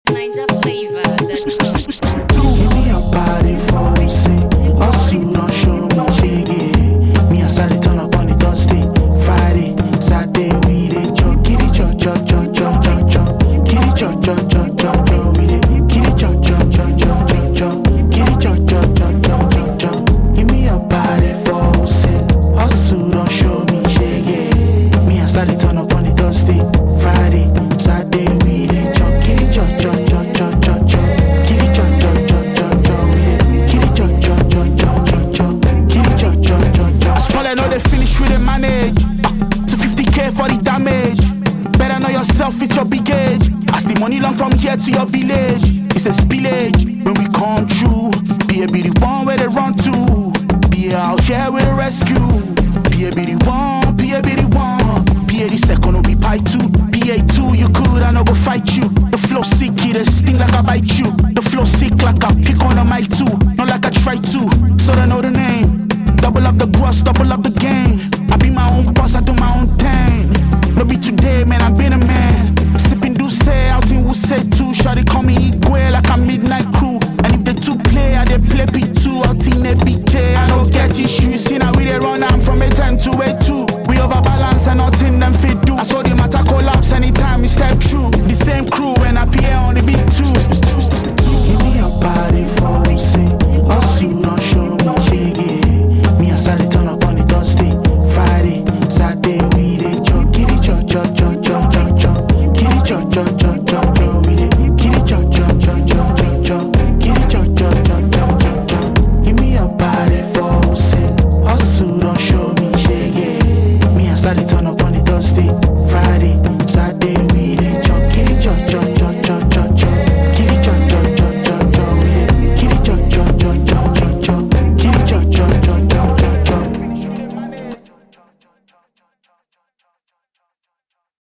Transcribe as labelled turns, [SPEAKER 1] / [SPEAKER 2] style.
[SPEAKER 1] Ninja flavor.
[SPEAKER 2] Give me a body for say, hustle don't show me shege. Me and Sally turn up on the Thursday, Friday, Saturday we dey chop, kitty chop chop chop chop chop chop, kitty chop chop chop chop chop, we dey kitty chop chop chop chop chop chop, kitty chop chop chop chop chop chop. Give me a body for say, hustle don't show me shege. Me and Sally turn up on the Thursday, Friday, Saturday we dey chop, kitty chop chop chop chop chop chop, kitty chop chop chop chop chop, we dey kitty chop chop chop chop chop chop, kitty chop chop chop chop. Small I know they finish with the manage. To 50K for the damage. Better know yourself, it's your big age. As the money long from here to your village, it's a spillage when we come through. Be the one where they run to. Be out here with a rescue. Be the one, be the one. Be the second will be pie two. BA2, you could, I no go fight you. The flow sick, it sting like I bite you. The flow sick like I pick on the mic too. Not like I try to, so they know the name. Double up the gross, double up the